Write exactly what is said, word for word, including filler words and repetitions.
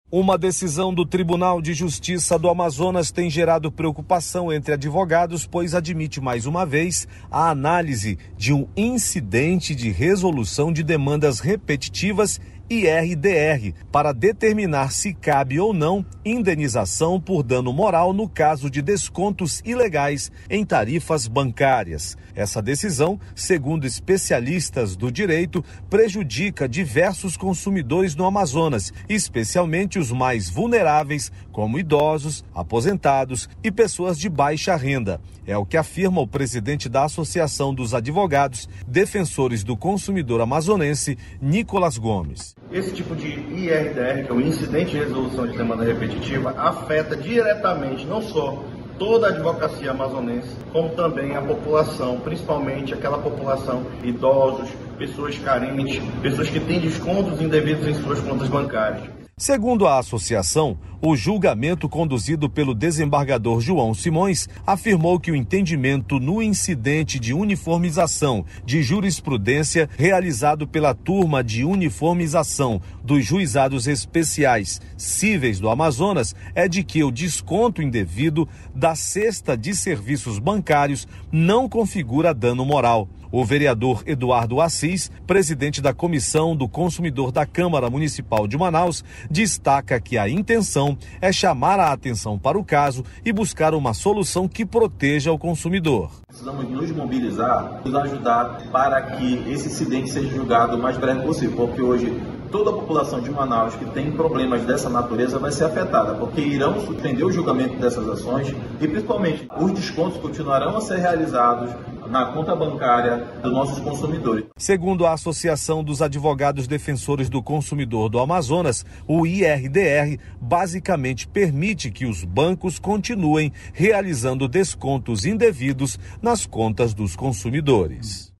Uma decisão do Tribunal de Justiça do Amazonas tem gerado preocupação entre advogados, pois admite mais uma vez a análise de um incidente de resolução de demandas repetitivas I R D R para determinar se cabe ou não indenização por dano moral no caso de descontos ilegais em tarifas bancárias. Essa decisão, segundo especialistas do direito, prejudica diversos consumidores no Amazonas, especialmente os mais vulneráveis, como idosos, aposentados e pessoas de baixa renda. É o que afirma o presidente da Associação dos Advogados Defensores do Consumidor Amazonense, Nicolas Gomes. Esse tipo de I R D R, que é o Incidente de Resolução de Demanda Repetitiva, afeta diretamente não só toda a advocacia amazonense, como também a população, principalmente aquela população idosos, pessoas carentes, pessoas que têm descontos indevidos em suas contas bancárias. Segundo a associação, o julgamento conduzido pelo desembargador João Simões afirmou que o entendimento no incidente de uniformização de jurisprudência realizado pela turma de uniformização dos juizados especiais cíveis do Amazonas é de que o desconto indevido da cesta de serviços bancários não configura dano moral. O vereador Eduardo Assis, presidente da Comissão do Consumidor da Câmara Municipal de Manaus, destaca que a intenção é chamar a atenção para o caso e buscar uma solução que proteja o consumidor. Precisamos nos mobilizar, nos ajudar para que esse incidente seja julgado o mais breve possível, porque hoje toda a população de Manaus que tem problemas dessa natureza vai ser afetada, porque irão suspender o julgamento dessas ações e, principalmente, os descontos continuarão a ser realizados na conta bancária dos nossos consumidores. Segundo a Associação dos Advogados Defensores do Consumidor do Amazonas, o I R D R basicamente permite que os bancos continuem realizando descontos indevidos nas contas dos consumidores.